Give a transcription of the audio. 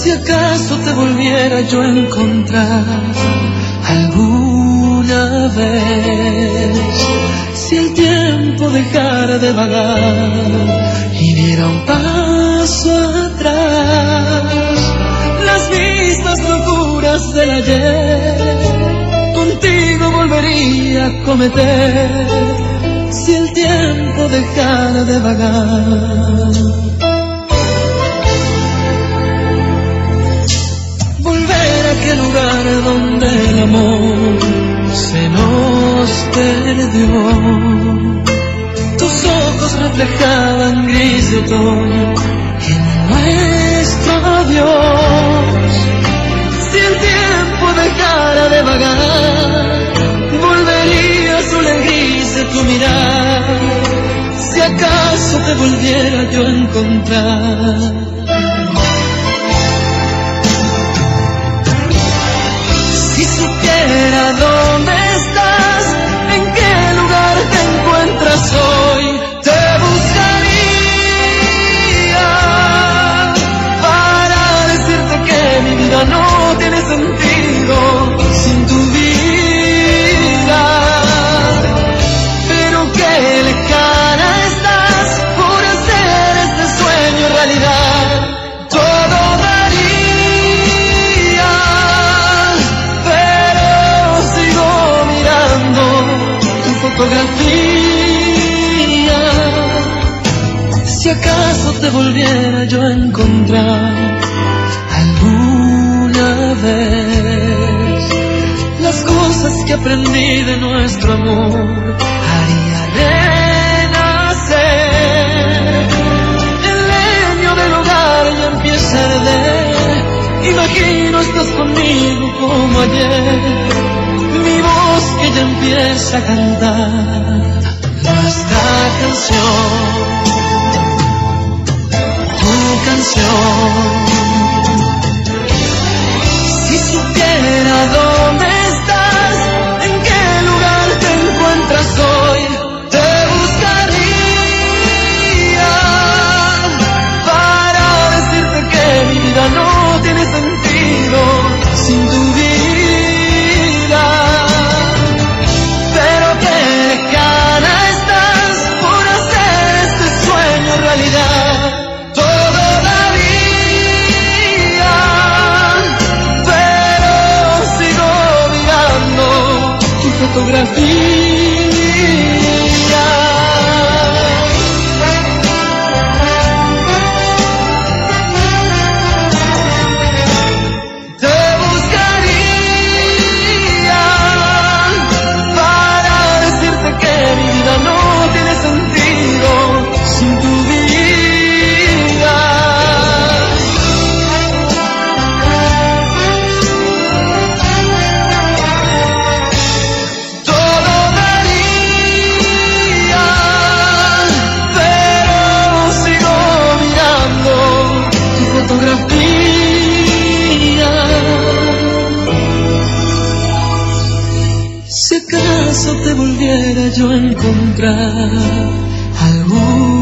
Si acaso te volviera yo a encontrar alguna vez, si el tiempo dejara de vagar y diera un paso atrás, las mismas locuras del ayer contigo volvería a cometer, si el tiempo dejara de vagar. Volver a aquel lugar donde el amor se nos perdió. Tus ojos reflejaban gris de otoño en nuestro adiós. Si el tiempo dejara de vagar, volvería azul en gris de tu mirar, si acaso te volviera yo a encontrar. Si supiera dónde estás, en qué lugar te encuentras hoy, te buscaría para decirte que mi vida no tiene sentido sin tu vida. Pero qué lejana estás por hacer este sueño realidad. Todo daría, pero sigo mirando tu fotografía. Si acaso te volviera yo a encontrar alguna vez, las cosas que aprendí de nuestro amor haría renacer. El leño del hogar ya empieza a arder, imagino estás conmigo como ayer, mi voz que ya empieza a cantar nuestra canción, tu canción. Si supiera dónde estás, en qué lugar te encuentras hoy, te buscaría para decirte que mi vida no tiene sentido sin tu vida. Pero qué lejana estás por hacer este sueño realidad. Todo daría, pero sigo mirando tu fotografía. Te buscaría para decirte que mi vida no tiene sentido sin tu vida. Todo daría, pero sigo mirando tu fotografía. Si acaso te volviera yo a encontrar algún